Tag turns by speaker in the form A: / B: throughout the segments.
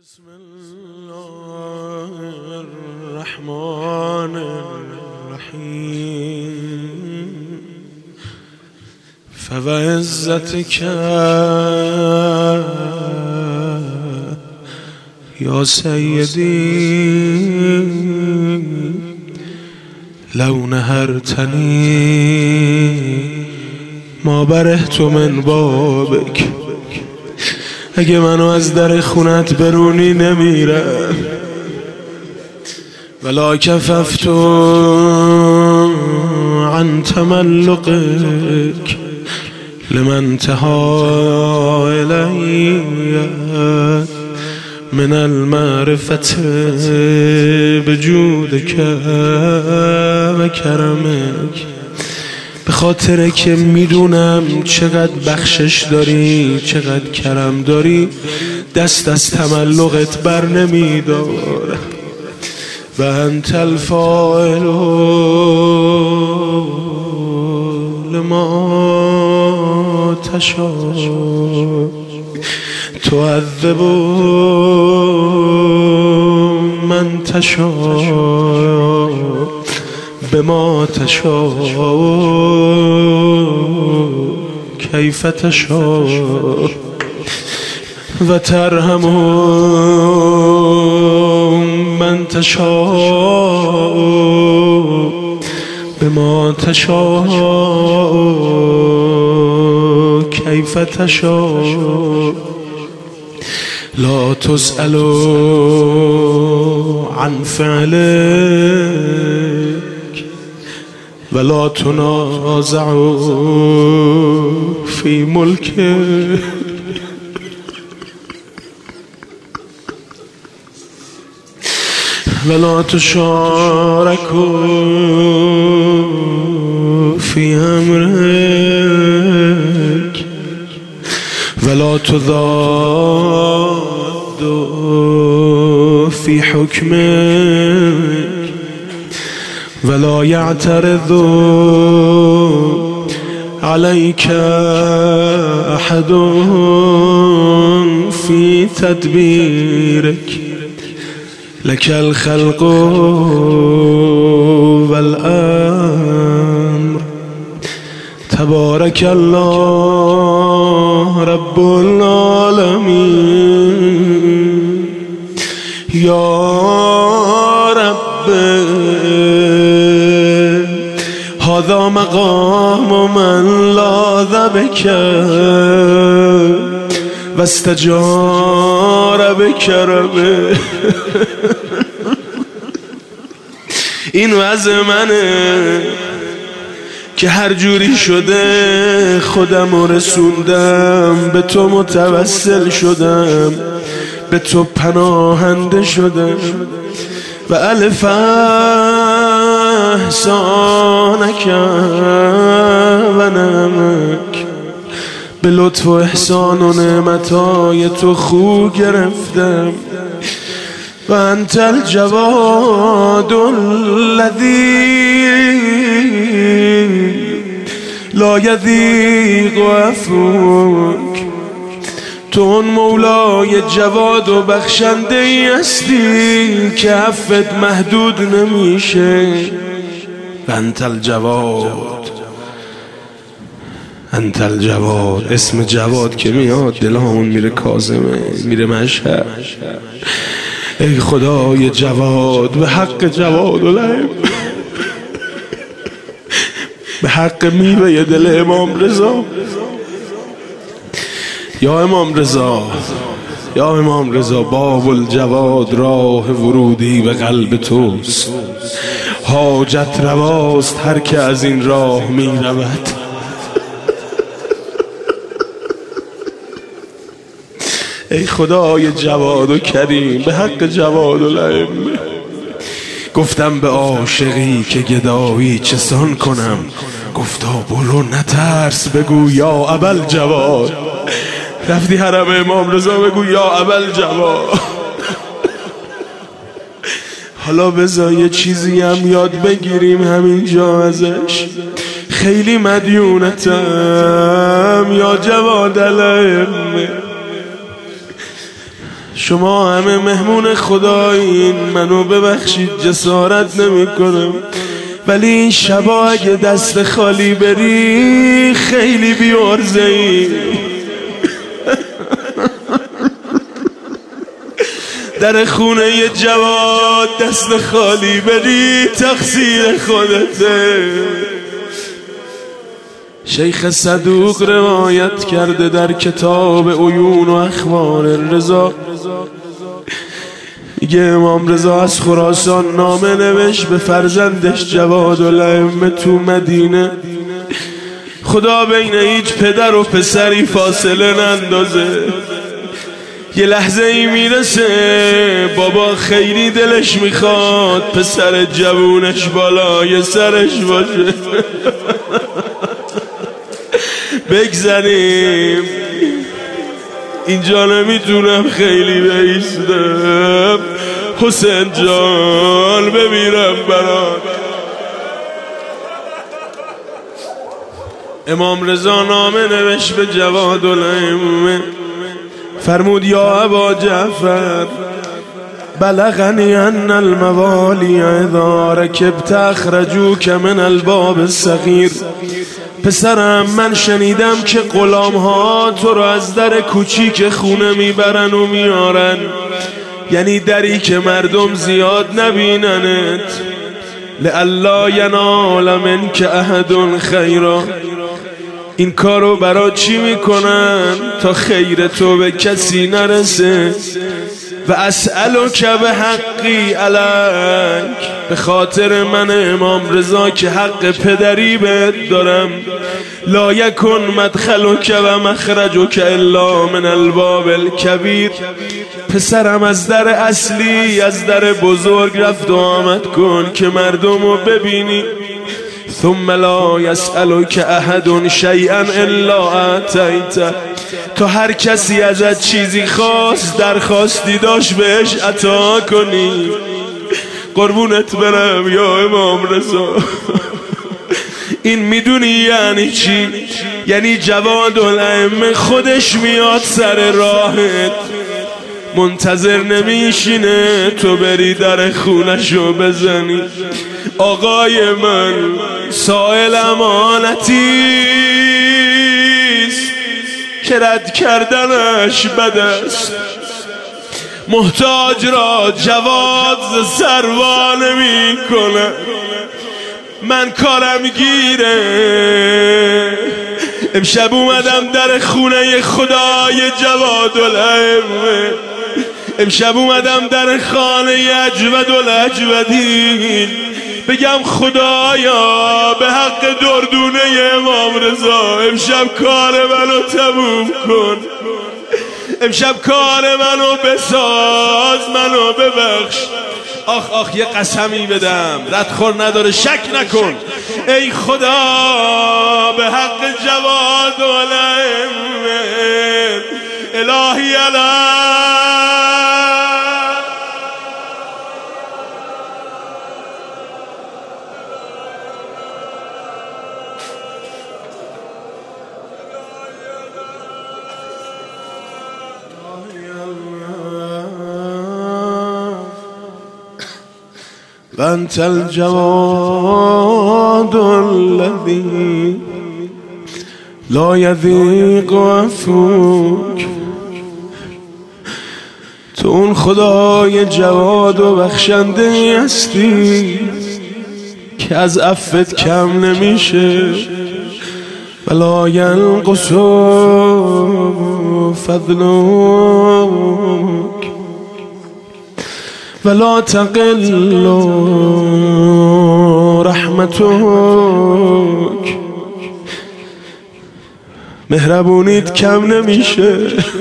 A: بسم الله الرحمن الرحیم فوعزتک یا سیدی لو نهرتنی ما برهت من بابک. اگه منو از در خونت برونی نمیرم، ولا کففت عن تملقک لمن انتهى الی من المعرفة بجودک و کرمک. به خاطر که میدونم چقدر بخشش داری، چقدر کرم داری، دست از تملقت بر نمیدارم. و انت الفاعل لما تشاء تعذب من تشاء بما تشاء کیف تشاء و ترحم من تشاء بما تشاء کیف تشاء. لا تسأل عن فعلك ولا تنازع في ملكه ولا تشارك في أمرك ولا تضاد في حكمك ولا يعترض عليك أحد في تدبيرك. لك الخلق والأمر تبارك الله رب العالمين. يا رب هذا مقام من لاذ بك واستجار بکرمه. این وضع منه که هر جوری شده خودمو رسوندم به تو، متوسل شدم به تو، پناهنده شدم. و الف احسانک و نعمک، به لطف و احسان و نعمتای تو خو گرفتم. و انت الجواد الذی لا یضیق عفوک. تو اون مولای جواد و بخشنده ای هستی که عفوت محدود نمیشه. و انت الجواد، انت الجواد. اسم جواد که میاد دلامون میره کاظمه، میره مشهد. ای خدای جواد، به حق جواد العلم، به حق میوه دل امام رضا. یا امام رضا، یا امام رضا، باب الجواد راه ورودی به قلب توست. حاجت رواست هر که از این راه می رود. ای خدای جواد و کریم، به حق جواد الائمه. گفتم به عاشقی که گدایی چسان کنم، گفتا برو نترس بگو یا ابوالجواد. رفتی حرم امام رضا بگو یا ابوالجواد. حالا بذار یه چیزی هم یاد بگیریم همینجا ازش. خیلی مدیونتم یا جواد الائمه. شما همه مهمون خدایین، منو ببخشید جسارت نمی کنم، ولی این شبا اگه دست خالی بری خیلی بیارزه ای. در خونه یه جواد دست خالی بری تقصیر خودته. شیخ صدوق روایت کرده در کتاب عیون و اخبار رضا، میگه امام رضا از خراسان نامه نوشت به فرزندش جوادالائمه تو مدینه، خدا بین هیچ پدر و پسری فاصله نندازه. یه لحظه ای میرسه بابا خیلی دلش میخواد پسر جوونش بالای سرش باشه. بگذاریم اینجا نمیتونم خیلی بایستم، حسین جان بمیرم برات. امام رضا نامه نوشت به جوادالائمه، فرمود یا ابا جعفر بلغنی ان الموالی اذا رکبت اخرجوک من الباب الصغیر. پسرم من شنیدم که غلام ها تو رو از در کوچیک خونه میبرن و میارن، یعنی دری که مردم زیاد نبیننت، لئلا ینال منک احد خیرا. این کارو برای چی میکنن؟ تا خیر تو به کسی نرسه. و اسألک به حقی علیک، به خاطر من امام رضا که حق پدری بهت دارم، لا یکن مدخلک و مخرجک الا من الباب الکبیر. پسرم از در اصلی، از در بزرگ رفت و آمد کن که مردمو ببینی. ثم لا يسألك احد شيئا الا اعطيته. تو هر کسی ازت چیزی خواست، درخواستی داشت بهش عطا کنی. قربونت برم یا امام رضا. این میدونی یعنی چی؟ یعنی جوادالائمه خودش میاد سر راهت، منتظر نمیشینه تو بری در خونشو بزنی. آقای من سائل امانتیست که رد کردنش بد است. محتاج را جواد سروا نمی کنه. من کارم گیره. امشب اومدم در خونه خدای جوادالائمه، امشب اومدم در خانه اجودالاجودین بگم خدایا به حق دردونه امام رضا امشب کار منو تموم کن، امشب کار منو بساز، منو ببخش. آخ آخ یه قسمی بدم ردخور نداره، شک نکن. ای خدا به حق جوادالائمه الهی وانت الجواد الذي لا يذيق عفوك. تو اون خدای جواد و بخشنده هستی که از عفوت کم نمیشه. ولا ينقص فضلك ولا تقل رحمتك. مهربونیت کم نمیشه.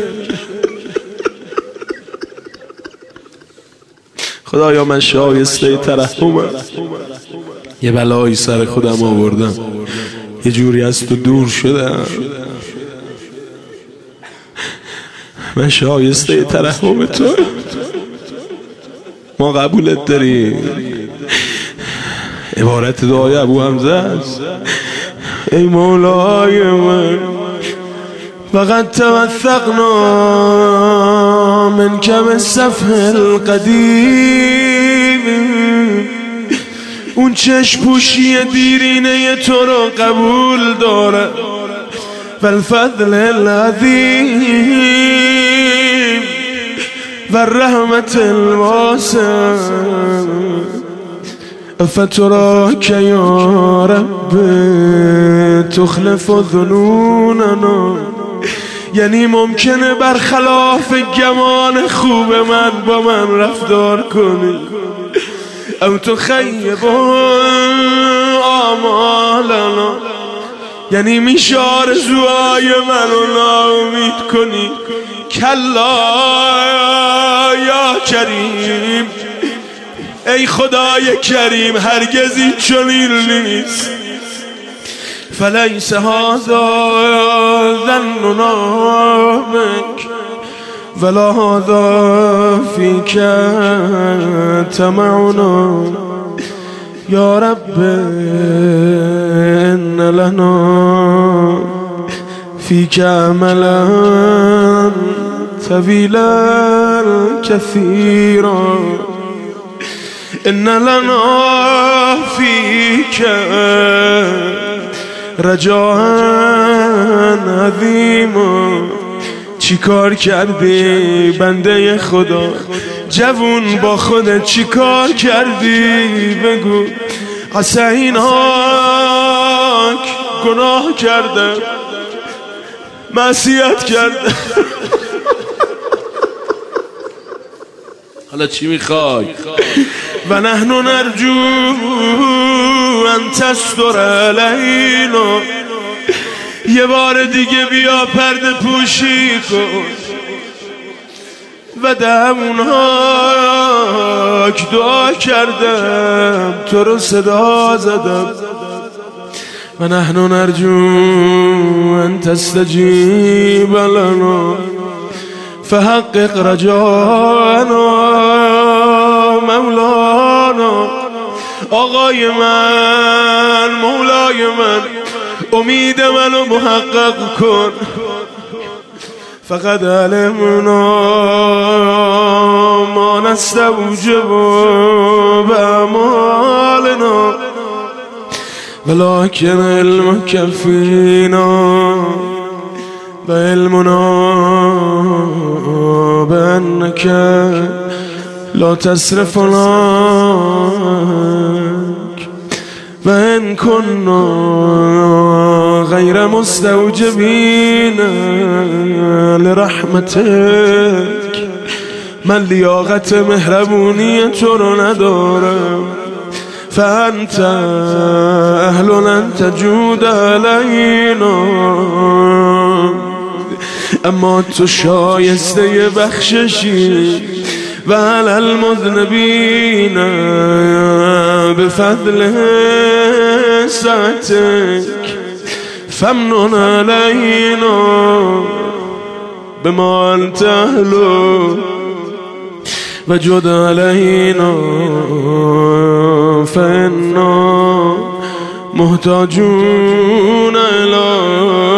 A: خدایا من شایسته ترحمم. یه بلایی سر خودم آوردم، یه جوری از تو دور شدم. من شایسته ترحم تو. ما قبولت داریم. عبارت دعای ابو حمزه است. ای مولای من وقد توثقنا من کم صفح القدیم، اون چشم پوشی دیرینه تو رو قبول داره، والفضل العظیم والرحمت الواسع، فتراک یا رب تخلف ظنوننا. یعنی ممکنه برخلاف گمان خوب من با من رفتار کنی، او تخیب آمالنا، یعنی میشه آرزوهای منو ناامید کنی. کلا یا کریم، ای خدای کریم هرگز این چنین نیست. فلیس هذا ظننا بک ولا هذا فیک طمعنا. یا رب ان لنا فیک عملا طویلا کثیرا، ان لنا فیک رجاء عظیما. چی کار کردی بنده خدا؟ جوون با خودت چی کار کردی؟ بگو. عسیناک گناه کرده، معصیت کرده. حالا چی میخوای؟ و نحن نرجو ان تستر علینا. یه بار دیگه بیا پرده پوشی کن و دمونهاک دعا کردم، تو رو صدا زدم. و نحن نرجو ان تستجیب لنا فحقق رجانا مولانا. آقای من، مولای من، امید منو محقق کن. فقد علمنا ما نستوجب بأعمالنا ولكن علمك فينا وعلمنا بأنك لا تصرفنا وإن كنا غير مستوجبين لرحمتك. من لیاقت مهربونی تو رو ندارم، فأنت أهل أن تجود علينا، اما تو شایسته بخششی. و علی المذنبین بفضل سعتک فمنن علینا بما انت اهله وجد علینا فإنا محتاجون الیک.